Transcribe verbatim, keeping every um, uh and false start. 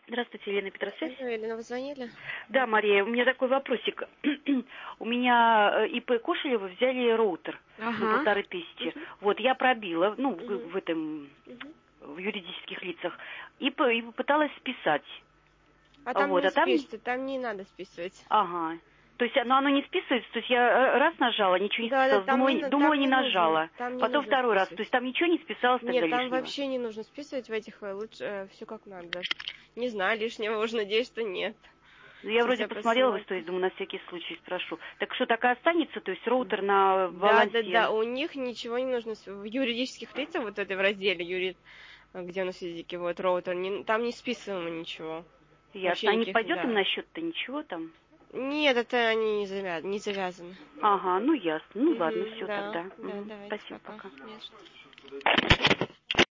Здравствуйте, Елена Петросвязь. Елена, вы звонили? Да, Мария, у меня такой вопросик. У меня ИП Кошелева взяли роутер Ага. на полторы тысячи. Угу. Вот, я пробила, ну, Угу. в, в этом, Угу. в юридических лицах, и, по, и попыталась списать. А там вот, не а там... спишется, там не надо списывать. Ага. То есть оно, оно не списывается, то есть я раз нажала, ничего не да, списалось, да, думаю, не, думаю, не, не нажала. Там не Потом второй раз, списывать. то есть там ничего не списалось тогда Нет, там лишнего? вообще не нужно списывать в этих, лучше э, все как надо. Не знаю, лишнего, уже надеюсь, что нет. Ну, я Сейчас вроде я посмотрела посмотрю. в истории, думаю, на всякий случай спрошу. Так что, так и останется, то есть роутер на Да, балансе? да, да, у них ничего не нужно. В юридических лицах, вот это в разделе, юрид, где у нас языки, вот, роутер, не, там не списываемо ничего. Ясно. А не пойдет им на счет-то ничего там? Нет, это они не, завя... не завязаны. Ага, ну ясно. Ну Угу, ладно, все да, тогда. да, Угу. давайте, Спасибо, пока. пока. Нет.